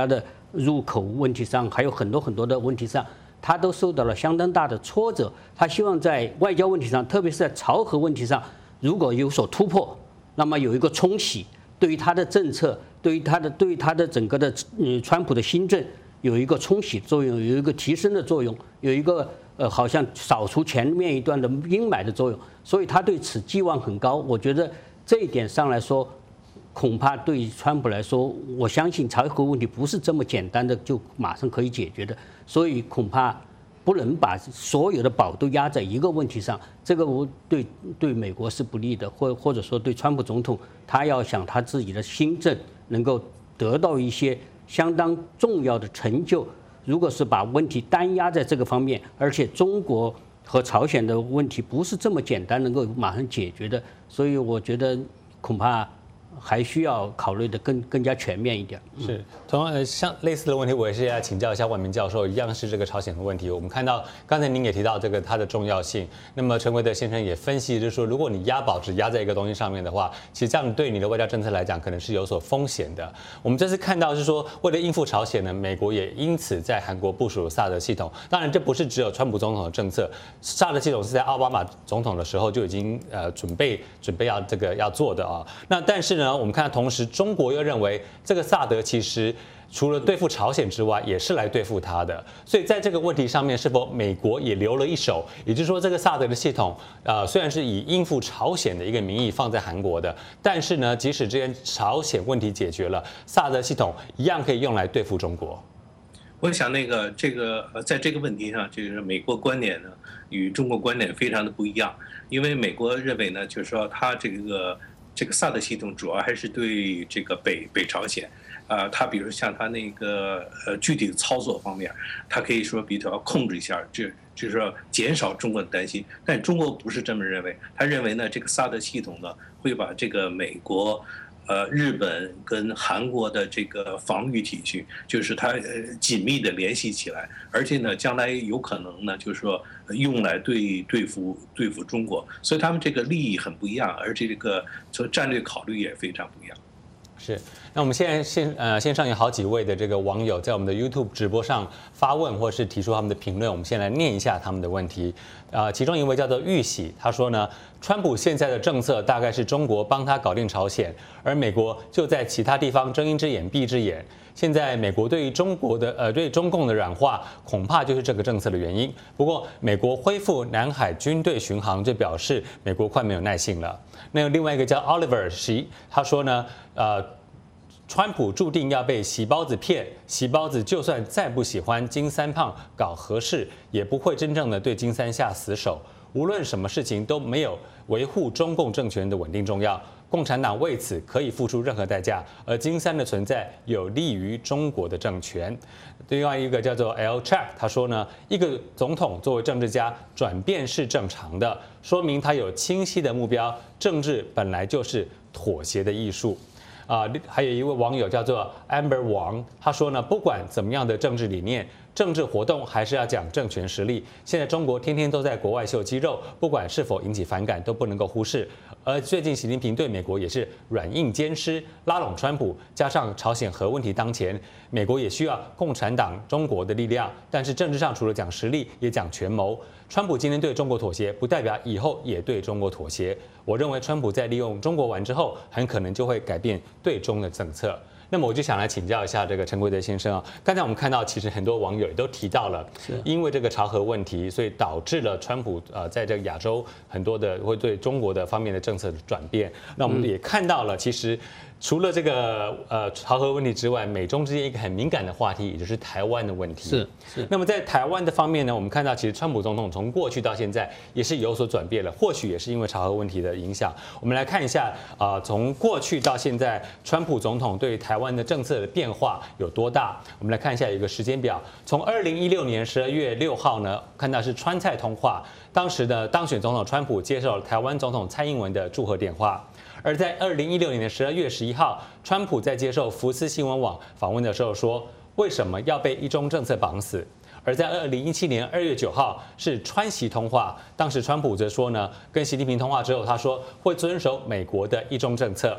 S20: 入口问题上，还有很多很多的问题上，他都受到了相当大的挫折。他希望在外交问题上，特别是在朝核问题上，如果有所突破，那么有一个冲洗，对于他的政策，对于他的对于他的整个的嗯川普的新政有一个冲洗作用，有一个提升的作用，有一个呃好像扫除前面一段的阴霾的作用。所以他对此寄望很高。我觉得这一点上来说，恐怕对于川普来说，我相信朝核问题不是这么简单的就马上可以解决的，所以恐怕不能把所有的宝都压在一个问题上，这个我对对美国是不利的，或或者说对川普总统，他要想他自己的新政能够得到一些相当重要的成就，如果是把问题单压在这个方面，而且中国和朝鲜的问题不是这么简单能够马上解决的，所以我觉得恐怕还需要考虑的更更加全面一点。
S18: 是，同样呃，像类似的问题，我也是要请教一下万明教授，一样是这个朝鲜的问题。我们看到刚才您也提到这个它的重要性，那么陈维德先生也分析，就是说，如果你押宝只压在一个东西上面的话，其实这样对你的外交政策来讲，可能是有所风险的。我们这次看到是说，为了应付朝鲜呢，美国也因此在韩国部署萨德系统。当然，这不是只有川普总统的政策，萨德系统是在奥巴马总统的时候就已经呃准备准备要这个要做的啊。那但是呢，我们看到同时，中国又认为这个萨德其实除了对付朝鲜之外，也是来对付他的。所以在这个问题上面，是否美国也留了一手？也就是说，这个萨德的系统，呃，虽然是以应付朝鲜的一个名义放在韩国的，但是呢，即使这件朝鲜问题解决了，萨德系统一样可以用来对付中国。
S19: 我想那个这个呃，在这个问题上，这个美国观点呢与中国观点非常的不一样，因为美国认为呢，就是说它这个。这个萨德系统主要还是对这个北北朝鲜，啊、呃，它比如像它那个呃具体的操作方面，它可以说比较控制一下，就就是说减少中国的担心。但中国不是这么认为，他认为呢，这个萨德系统呢会把这个美国、呃日本跟韩国的这个防御体系，就是它呃紧密的联系起来，而且呢，将来有可能呢，就是说用来对对付对付中国，所以他们这个利益很不一样，而且这个从战略考虑也非常不一样。
S18: 是，那我们现在线呃线上有好几位的这个网友在我们的 YouTube 直播上发问或是提出他们的评论，我们先来念一下他们的问题。呃，其中一位叫做玉喜，他说呢，川普现在的政策大概是中国帮他搞定朝鲜，而美国就在其他地方睁一只眼闭一只眼。现在美国对于中国的呃对中共的软化，恐怕就是这个政策的原因。不过，美国恢复南海军队巡航，就表示美国快没有耐性了。那另外一个叫 Oliver 席，他说呢，呃，川普注定要被习包子骗，习包子就算再不喜欢金三胖搞核事，也不会真正的对金三下死手。无论什么事情都没有维护中共政权的稳定重要。共产党为此可以付出任何代价，而金三的存在有利于中国的政权。另外一个叫做 L Chap， 他说呢，一个总统作为政治家转变是正常的，说明他有清晰的目标。政治本来就是妥协的艺术。啊、呃，还有一位网友叫做 Amber 王，他说呢，不管怎么样的政治理念，政治活动还是要讲政权实力。现在中国天天都在国外秀肌肉，不管是否引起反感，都不能够忽视。而最近习近平对美国也是软硬兼施，拉拢川普，加上朝鲜核问题当前，美国也需要共产党中国的力量。但是政治上除了讲实力，也讲权谋。川普今天对中国妥协，不代表以后也对中国妥协。我认为川普在利用中国完之后，很可能就会改变对中的政策。那么我就想来请教一下这个陈贵德先生啊，刚才我们看到其实很多网友也都提到了，因为这个朝核问题，所以导致了川普呃在这个亚洲很多的会对中国的方面的政策的转变。那我们也看到了，其实除了这个呃朝核问题之外，美中之间一个很敏感的话题，也就是台湾的问题。
S20: 是是。
S18: 那么在台湾的方面呢，我们看到其实川普总统从过去到现在也是有所转变了，或许也是因为朝核问题的影响。我们来看一下啊、呃，从过去到现在，川普总统对台湾的政策的变化有多大？我们来看一下有一个时间表，从二零一六年十二月六号呢，看到是川蔡通话，当时的当选总统川普接受了台湾总统蔡英文的祝贺电话。而在二零一六年的十二月十一号，川普在接受福斯新闻网访问的时候说：“为什么要被一中政策绑死？”而在二零一七年二月九号是川习通话，当时川普则说呢，跟习近平通话之后，他说会遵守美国的一中政策。而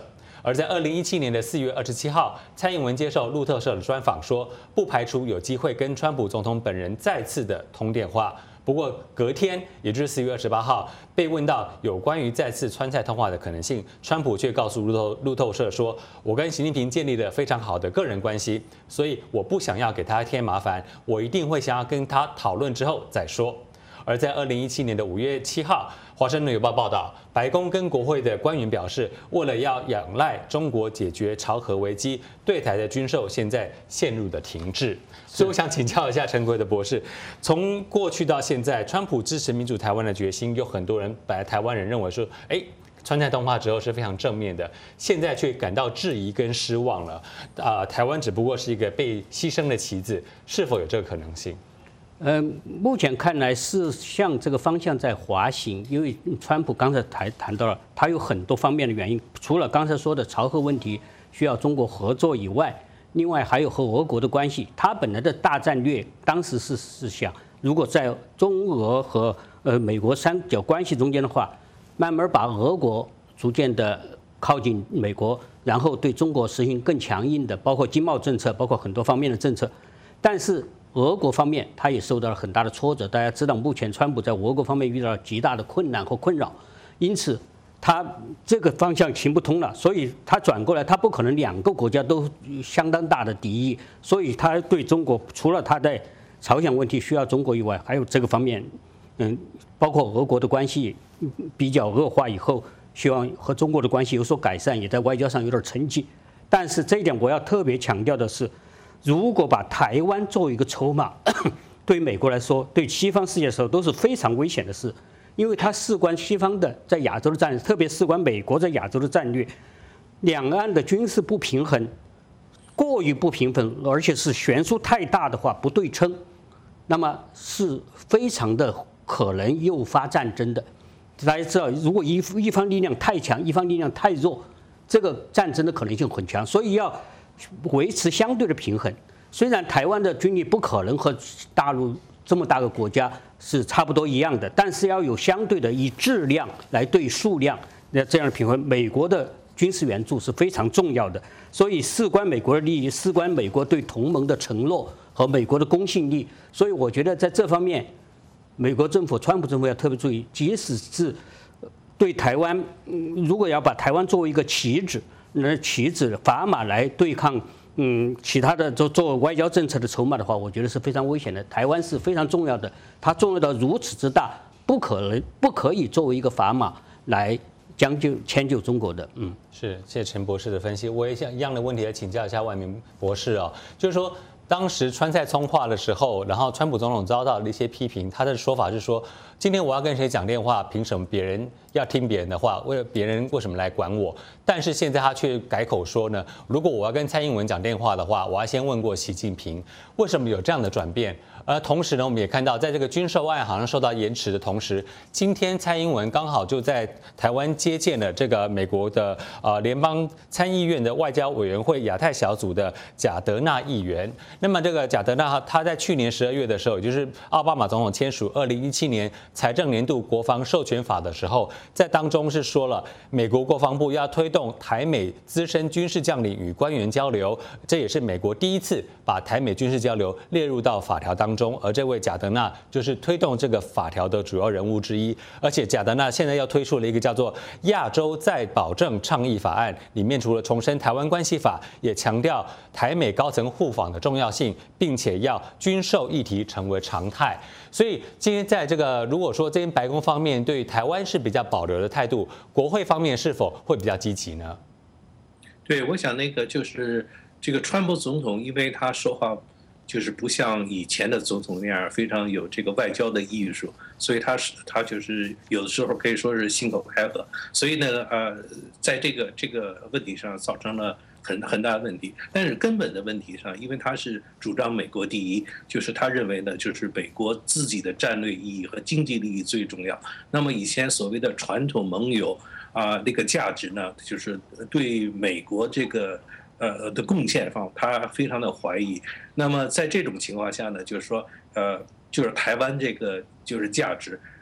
S18: 而在二零一七年的四月二十七号，蔡英文接受路透社的专访说，不排除有机会跟川普总统本人再次的通电话。不过隔天，也就是四月二十八号，被问到有关于再次川蔡通话的可能性，川普却告诉路透路透社说：“我跟习近平建立了非常好的个人关系，所以我不想要给他添麻烦，我一定会想要跟他讨论之后再说。”而在二零一七年的五月七号，《华盛顿邮报》报道，白宫跟国会的官员表示，为了要仰赖中国解决朝核危机，对台的军售现在陷入的停滞。所以我想请教一下陈奎的博士，从过去到现在，川普支持民主台湾的决心，有很多人本来台湾人认为说，哎，川蔡通话之后是非常正面的，现在却感到质疑跟失望了。啊、呃，台湾只不过是一个被牺牲的棋子，是否有这个可能性？
S20: 呃，目前看来是向这个方向在滑行，因为川普刚才谈谈到了，他有很多方面的原因，除了刚才说的朝核问题需要中国合作以外，另外还有和俄国的关系。他本来的大战略当时是是想，如果在中俄和呃美国三角关系中间的话，慢慢把俄国逐渐的靠近美国，然后对中国实行更强硬的，包括经贸政策，包括很多方面的政策，但是俄国方面，他也受到了很大的挫折。大家知道，目前川普在俄国方面遇到了极大的困难和困扰，因此他这个方向行不通了，所以他转过来，他不可能两个国家都相当大的敌意，所以他对中国除了他在朝鲜问题需要中国以外，还有这个方面，嗯，包括俄国的关系比较恶化以后，希望和中国的关系有所改善，也在外交上有点成绩。但是这一点我要特别强调的是，如果把台湾作为一个筹码，对美国来说，对西方世界来说都是非常危险的事，因为它事关西方的在亚洲的战略，特别事关美国在亚洲的战略，两岸的军事不平衡，过于不平衡，而且是悬殊太大的话，不对称，那么是非常的可能诱发战争的。大家知道，如果一一方力量太强，一方力量太弱，这个战争的可能性很强，所以要维持相对的平衡。虽然台湾的军力不可能和大陆这么大个国家是差不多一样的，但是要有相对的以质量来对数量，那这样的平衡。美国的军事援助是非常重要的，所以事关美国的利益，事关美国对同盟的承诺和美国的公信力。所以我觉得在这方面，美国政府、川普政府要特别注意，即使是对台湾，如果要把台湾作为一个棋子，那棋子砝码来对抗，嗯，其他的做做外交政策的筹码的话，我觉得是非常危险的。台湾是非常重要的，它重要到如此之大，不可能不可以作为一个砝码来将就迁就中国的。嗯，
S18: 是，谢谢陈博士的分析。我也想一样的问题来请教一下万明博士哦，就是说，当时川蔡通话的时候，然后川普总统遭到了一些批评，他的说法是说，今天我要跟谁讲电话，凭什么别人要听别人的话？为了别人为什么来管我？但是现在他却改口说呢，如果我要跟蔡英文讲电话的话，我要先问过习近平。为什么有这样的转变？而同时呢，我们也看到，在这个军售案好像受到延迟的同时，今天蔡英文刚好就在台湾接见了这个美国的呃联邦参议院的外交委员会亚太小组的贾德纳议员。那么这个贾德纳他在去年十二月的时候，也就是奥巴马总统签署二零一七年财政年度国防授权法的时候，在当中是说了，美国国防部要推动台美资深军事将领与官员交流，这也是美国第一次把台美军事交流列入到法条当中。而这位贾德纳就是推动这个法条的主要人物之一。而且贾德纳现在要推出了一个叫做亚洲再保证倡议法案，里面除了重申台湾关系法，也强调台美高层互访的重要性，并且要军售议题成为常态。所以今天在这个如果说这边白宫方面对台湾是比较保留的态度，国会方面是否会比较积极呢？
S19: 对，我想那个就是这个川普总统，因为他说话就是不像以前的总统那样非常有这个外交的艺术，所以他是他就是有的时候可以说是信口开河，所以呢，呃，在这个这个问题上造成了很很大的问题。但是根本的问题上，因为他是主张美国第一，就是他认为呢，就是美国自己的战略意义和经济利益最重要。那么以前所谓的传统盟友啊，那个价值呢，就是对美国这个呃的贡献方，他非常的怀疑。那么在这种情况下呢，就是说，呃，就是台湾这个就是价值，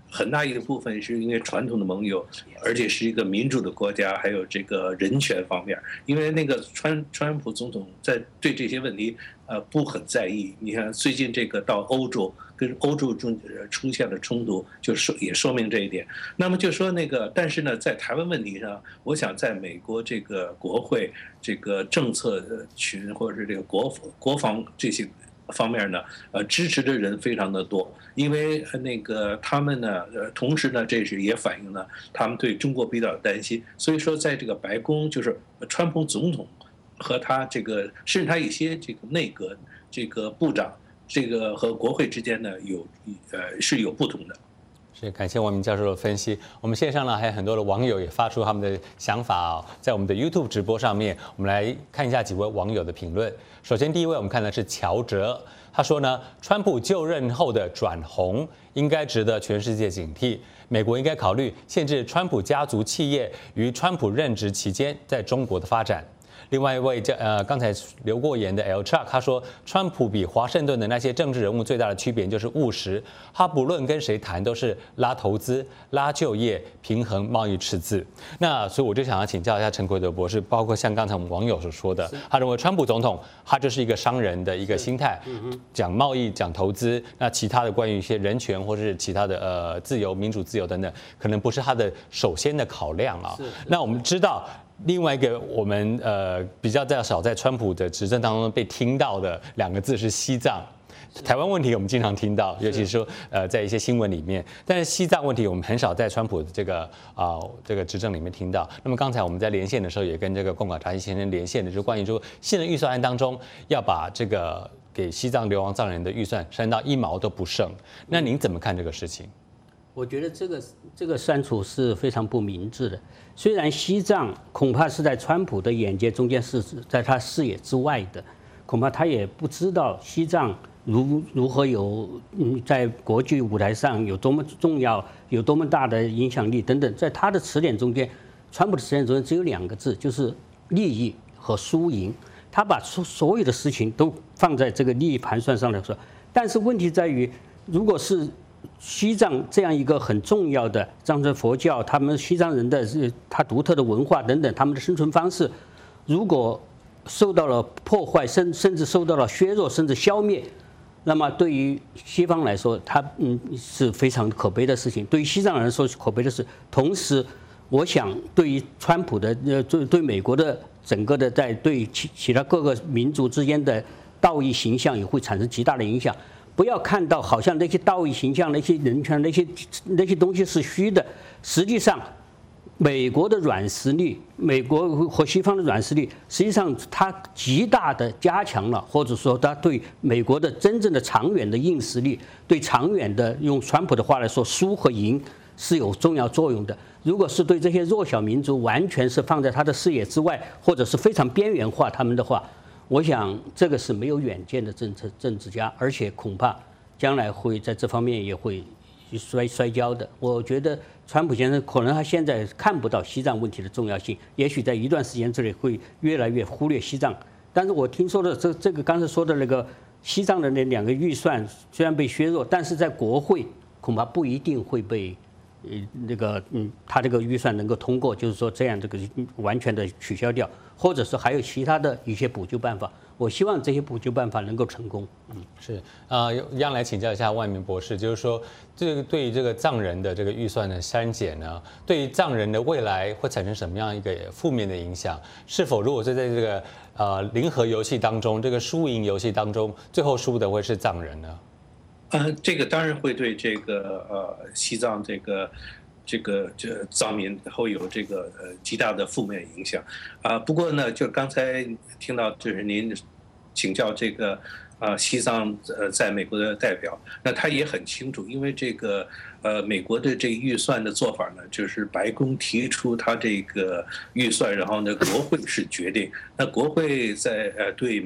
S19: 很大一个部分是因为传统的盟友，而且是一个民主的国家，还有这个人权方面。因为那个川川普总统在对这些问题呃不很在意。你看最近这个到欧洲跟欧洲中出现了冲突，就说也说明这一点。那么就说那个，但是呢，在台湾问题上，我想在美国这个国会这个政策群或者是这个国国防这些方面呢，呃，支持的人非常的多，因为那个他们呢，呃，同时呢，这是也反映了他们对中国比较担心，所以说在这个白宫，就是川普总统和他这个，甚至他一些这个内阁这个部长，这个和国会之间呢有呃是有不同的。
S18: 是，感谢王明教授的分析。我们线上呢还有很多的网友也发出他们的想法哦，在我们的 YouTube 直播上面，我们来看一下几位网友的评论。首先，第一位我们看的是乔哲，他说呢，川普就任后的转红应该值得全世界警惕，美国应该考虑限制川普家族企业于川普任职期间在中国的发展。另外一位叫呃刚才留过言的 L Chuck， 他说，川普比华盛顿的那些政治人物最大的区别就是务实，他不论跟谁谈都是拉投资、拉就业、平衡贸易赤字。那所以我就想要请教一下陈奎德博士，包括像刚才我们网友所说的，他认为川普总统他就是一个商人的一个心态，讲贸易、讲投资，那其他的关于一些人权或是其他的呃自由、民主自由等等，可能不是他的首先的考量啊。那我们知道。另外一个我们呃比较较少在川普的执政当中被听到的两个字是西藏。台湾问题我们经常听到，尤其是说呃在一些新闻里面，但是西藏问题我们很少在川普的这个啊、呃、这个执政里面听到。那么刚才我们在连线的时候也跟这个贡嘎查西先生连线的，就是关于说现在预算案当中要把这个给西藏流亡藏人的预算删到一毛都不剩。那您怎么看这个事情？
S20: 我觉得这个这个删除是非常不明智的。虽然西藏恐怕是在川普的眼界中间是在他视野之外的，恐怕他也不知道西藏如如何有嗯在国际舞台上有多么重要，有多么大的影响力等等。在他的词典中间，川普的词典中间只有两个字，就是利益和输赢。他把所所有的事情都放在这个利益盘算上来说，但是问题在于，如果是西藏这样一个很重要的藏传佛教，他们西藏人的他独特的文化等等，他们的生存方式，如果受到了破坏，甚甚至受到了削弱，甚至消灭，那么对于西方来说，它嗯是非常可悲的事情。对于西藏人来说是可悲的事。同时，我想对于川普的呃对对美国的整个的在对其其他各个民族之间的道义形象也会产生极大的影响。不要看到好像那些道义形象、那些人权、那些那些东西是虚的，实际上，美国的软实力，美国和西方的软实力，实际上它极大的加强了，或者说它对美国的真正的长远的硬实力，对长远的用川普的话来说，输和赢是有重要作用的。如果是对这些弱小民族完全是放在他的视野之外，或者是非常边缘化他们的话，我想这个是没有远见的政策政治家，而且恐怕将来会在这方面也会摔摔跤的。我觉得川普先生可能他现在看不到西藏问题的重要性，也许在一段时间之内会越来越忽略西藏。但是我听说的这这个刚才说的那个西藏的那两个预算虽然被削弱，但是在国会恐怕不一定会被。呃，那个，嗯，他这个预算能够通过，就是说这样这个完全的取消掉，或者是还有其他的一些补救办法。我希望这些补救办法能够成功。嗯，
S18: 是啊，一样来请教一下万明博士，就是说，这个对于这个藏人的这个预算的删减呢，对于藏人的未来会产生什么样一个负面的影响？是否如果是在这个呃零和游戏当中，这个输赢游戏当中，最后输的会是藏人呢？
S19: 呃，这个当然会对这个呃西藏这个这个这藏民会有这个呃极大的负面影响啊、呃。不过呢，就刚才听到就是您请教这个呃西藏呃在美国的代表，那他也很清楚，因为这个呃美国的这个预算的做法呢，就是白宫提出他这个预算，然后呢国会是决定，那国会在呃对美国。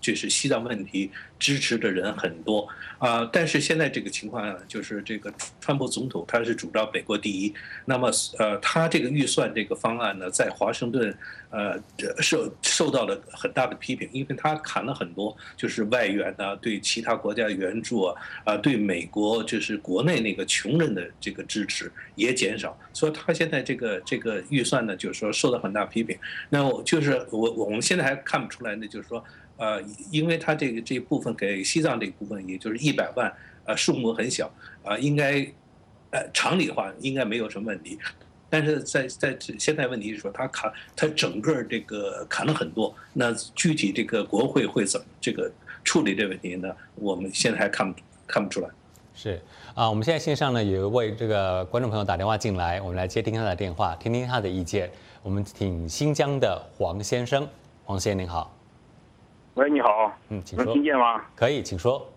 S19: 就是西藏问题支持的人很多啊、呃。但是现在这个情况呢，就是这个川普总统他是主张美国第一，那么呃，他这个预算这个方案呢，在华盛顿呃受受到了很大的批评，因为他砍了很多，就是外援啊，对其他国家援助啊，啊、呃，对美国就是国内那个穷人的这个支持也减少，所以他现在这个这个预算呢，就是说受到很大批评。那我就是我我们现在还看不出来呢，就是说。呃，因为他这个这一部分给西藏这一部分，也就是一百万，呃，数目很小，啊、呃，应该，呃，常理化应该没有什么问题，但是在在现在问题是说他砍他整个这个砍了很多，那具体这个国会会怎么这个处理这个问题呢？我们现在还看不看不出来。
S18: 是啊，我们现在线上呢有一位这个观众朋友打电话进来，我们来接听他的电话，听听他的意见。我们请新疆的黄先生，黄先生您好。
S21: 喂，你好，
S18: 嗯，请说。
S21: 能听见吗？
S18: 可以，请说。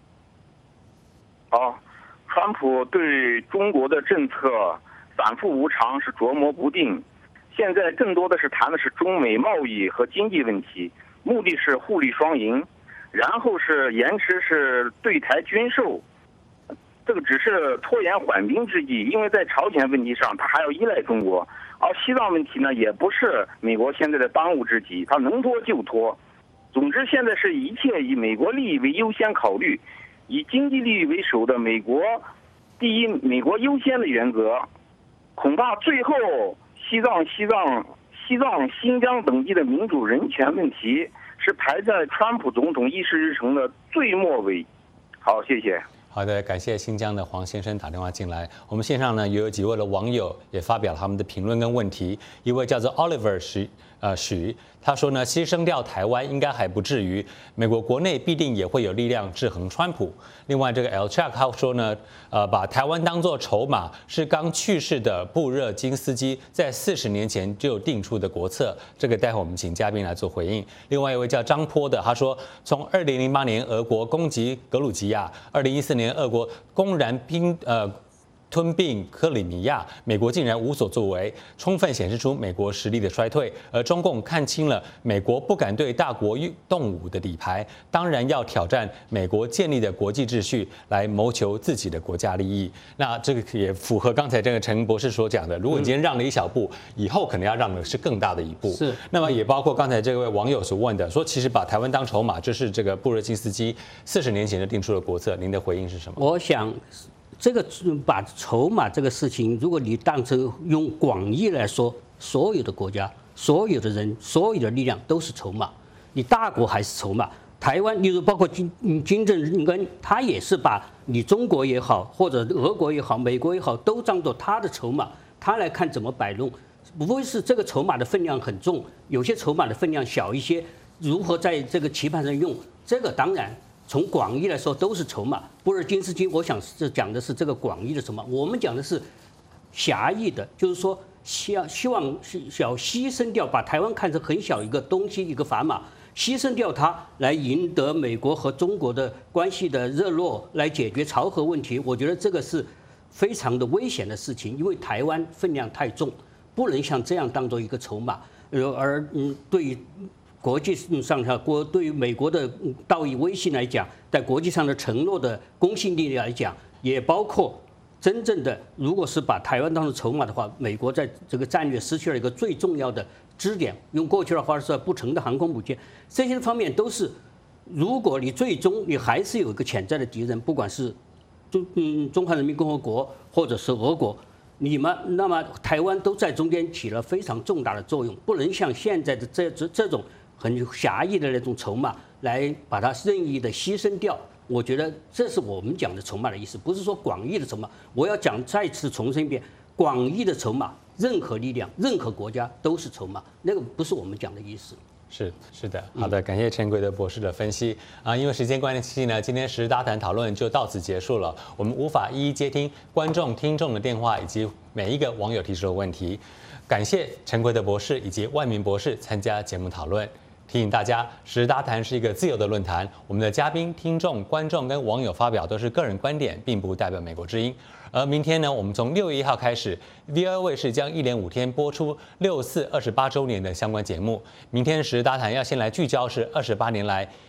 S21: 好，川普对中国的政策反复无常，是琢磨不定。现在更多的是谈的是中美贸易和经济问题，目的是互利双赢，然后是延迟是对台军售，这个只是拖延缓兵之计，因为在朝鲜问题上他还要依赖中国，而西藏问题呢也不是美国现在的当务之急，他能拖就拖。总之，现在是一切以美国利益为优先考虑，以经济利益为首的美国第一、美国优先的原则，恐怕最后西藏、西藏、西藏、新疆等地的民主人权问题是排在川普总统议事日程的最末尾。好，谢谢。
S18: 好的，感谢新疆的黄先生打电话进来。我们线上呢也有几位的网友也发表了他们的评论跟问题。一位叫做 Oliver 许呃许，他说呢，牺牲掉台湾应该还不至于，美国国内必定也会有力量制衡川普。另外这个 L Chuck 他说呢，呃，把台湾当作筹码是刚去世的布热津斯基在四十年前就定出的国策。这个待会我们请嘉宾来做回应。另外一位叫张波的，他说从二零零八年俄国攻击格鲁吉亚，二零一四年俄国公然拼呃。吞并克里米亚，美国竟然无所作为，充分显示出美国实力的衰退。而中共看清了美国不敢对大国动武的底牌，当然要挑战美国建立的国际秩序，来谋求自己的国家利益。那这个也符合刚才这个陈博士所讲的，如果你今天让了一小步，以后可能要让的是更大的一步。
S20: 是。
S18: 那么也包括刚才这位网友所问的，说其实把台湾当筹码，这是这个布热津斯基四十年前就定出了国策。您的回应是什么？
S20: 我想。这个把筹码这个事情，如果你当成用广义来说，所有的国家、所有的人、所有的力量都是筹码。你大国还是筹码。台湾，例如包括金金正恩，他也是把你中国也好，或者俄国也好、美国也好，都当作他的筹码，他来看怎么摆弄。无非是这个筹码的分量很重，有些筹码的分量小一些，如何在这个棋盘上用，这个当然。从广义来说都是筹码，布热津斯基，我想是讲的是这个广义的筹码。我们讲的是狭义的，就是说希希望是要牺牲掉，把台湾看成很小一个东西，一个砝码，牺牲掉它来赢得美国和中国的关系的热络，来解决朝核问题。我觉得这个是非常的危险的事情，因为台湾分量太重，不能像这样当做一个筹码。而而嗯，对于。国际上，哈，国对于美国的道义威信来讲，在国际上的承诺的公信力来讲，也包括真正的，如果是把台湾当成筹码的话，美国在这个战略失去了一个最重要的支点。用过去的话是不成的航空母舰，这些方面都是，如果你最终你还是有一个潜在的敌人，不管是中嗯中华人民共和国或者是俄国。你们那么台湾都在中间起了非常重大的作用，不能像现在的这这这种很狭义的那种筹码来把它任意的牺牲掉。我觉得这是我们讲的筹码的意思，不是说广义的筹码。我要讲再次重申一遍，广义的筹码，任何力量、任何国家都是筹码，那个不是我们讲的意思。
S18: 是是的，好的，感谢陈贵德博士的分析啊。因为时间关系呢，今天时事大谈讨论就到此结束了。我们无法一一接听观众、听众的电话以及每一个网友提出的问题。感谢陈贵德博士以及万明博士参加节目讨论。提醒大家，时事大谈是一个自由的论坛，我们的嘉宾、听众、观众跟网友发表都是个人观点，并不代表美国之音。而明天呢，我们从六月一号开始 ，V O A 卫视将一连五天播出六四二十八周年的相关节目。明天时事大谈要先来聚焦是二十八年来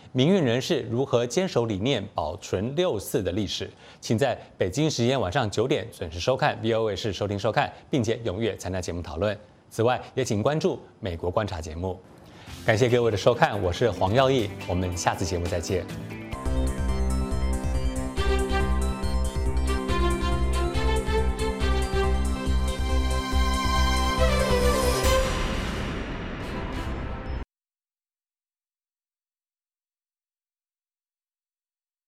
S18: 民运人士如何坚守理念，保存六四的历史。请在北京时间晚上九点准时收看 V O A 卫视收听收看，并且踊跃参加节目讨论。此外，也请关注美国观察节目。感谢各位的收看，我是黄耀义，我们下次节目再见。